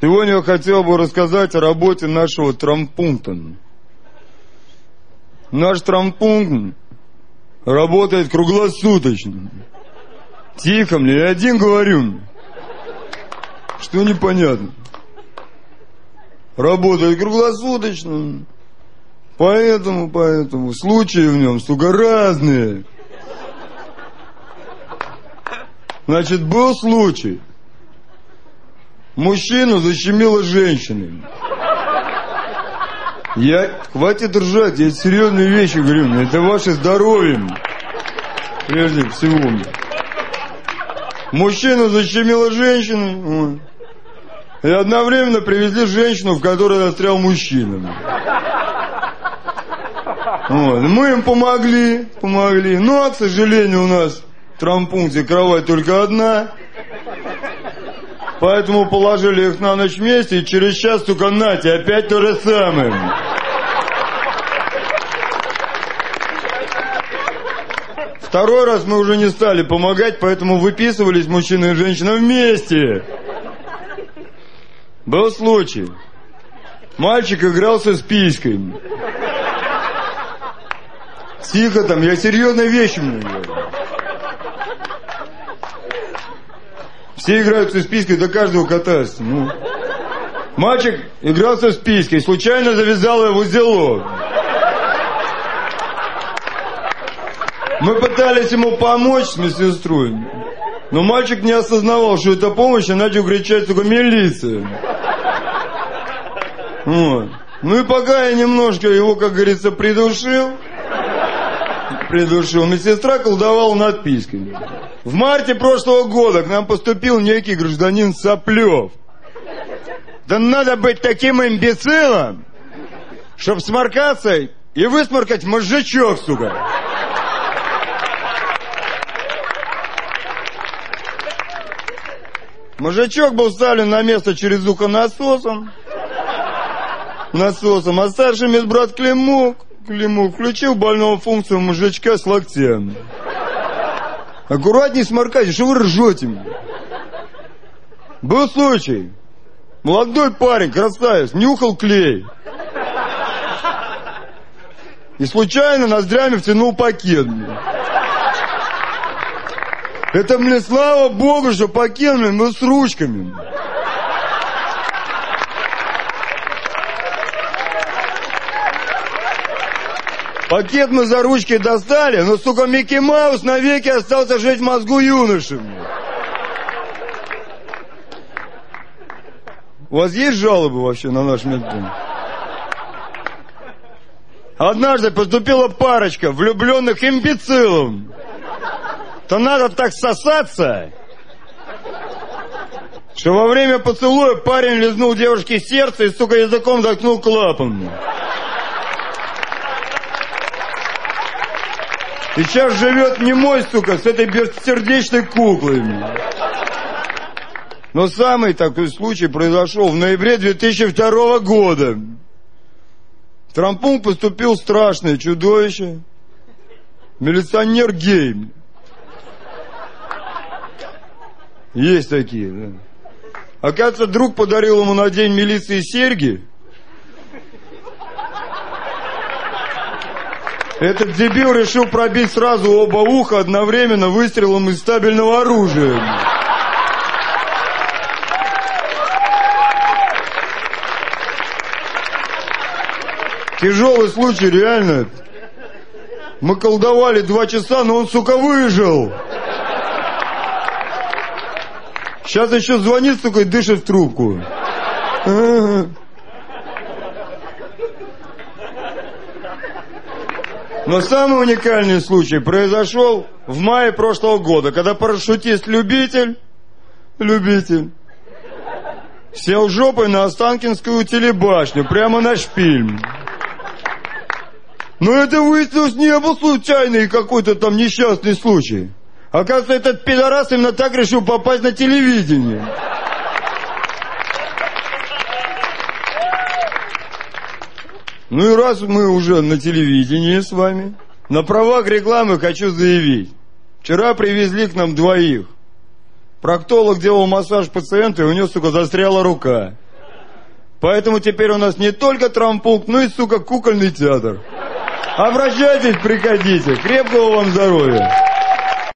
Сегодня я хотел бы рассказать о работе нашего травмпункта. Наш травмпункт работает круглосуточно. Тихо, мне, я один говорю. Что непонятно? Работает круглосуточно. Поэтому случаи в нем, сука, разные. Значит, был случай. Мужчину защемило женщиной. Хватит ржать, я серьезные вещи говорю. Это ваше здоровье. Прежде всего. Мужчину защемило женщиной. И одновременно привезли женщину, в которой застрял мужчина. Вот. Мы им помогли. Но, к сожалению, у нас в травмпункте кровать только одна. Поэтому положили их на ночь вместе, и через час, только нате, опять то же самое. Второй раз мы уже не стали помогать, поэтому выписывались мужчина и женщина вместе. Был случай. Мальчик игрался с писькой. Тихо там, я серьезные вещи мне говорю. Все играются с писькой, до каждого катаются. Мальчик игрался с писькой, случайно завязал ее в узелок. Мы пытались ему помочь с медсестрой, но мальчик не осознавал, что это помощь, и начал кричать, сука, милиция. Вот. Ну и пока я немножко его, как говорится, придушил, медсестра колдовала над писькой. В марте прошлого года к нам поступил некий гражданин Соплев. Да надо быть таким имбецилом, чтоб сморкаться и высморкать мозжечок, сука. Мозжечок был вставлен на место через ухо насосом, а старший медбрат Климук включил больного функцию мозжечка с локтем. Аккуратней сморкайте, что вы ржете? Был случай. Молодой парень, красавец, нюхал клей. И случайно ноздрями втянул пакет. Это, слава богу, что пакет, был с ручками. Пакет мы за ручки достали, но, сука, Микки Маус навеки остался жить в мозгу юноши. У вас есть жалобы вообще на наш медпункт? Однажды поступила парочка влюбленных имбецилов. То надо так сосаться, что во время поцелуя парень лизнул девушке сердце и, сука, языком заткнул клапан. И сейчас живет немой, сука, с этой бессердечной куклой. Но самый такой случай произошел в ноябре 2002 года. В травмпункт поступил страшное чудовище. Милиционер гей. Есть такие, да. Оказывается, друг подарил ему на день милиции серьги. Этот дебил решил пробить сразу оба уха одновременно выстрелом из стабильного оружия. Тяжелый случай, реально. Мы колдовали 2 часа, но он, сука, выжил. Сейчас еще звонит, сука, и дышит в трубку. Но самый уникальный случай произошел в мае прошлого года, когда парашютист-любитель сел жопой на Останкинскую телебашню, прямо на шпиль. Но это выяснилось не был случайный какой-то там несчастный случай. Оказывается, этот пидорас именно так решил попасть на телевидение. Ну и раз мы уже на телевидении с вами, на правах рекламы хочу заявить. Вчера привезли к нам 2. Проктолог делал массаж пациенту, и у него, сука, застряла рука. Поэтому теперь у нас не только травмпункт, но и, сука, кукольный театр. Обращайтесь, приходите. Крепкого вам здоровья.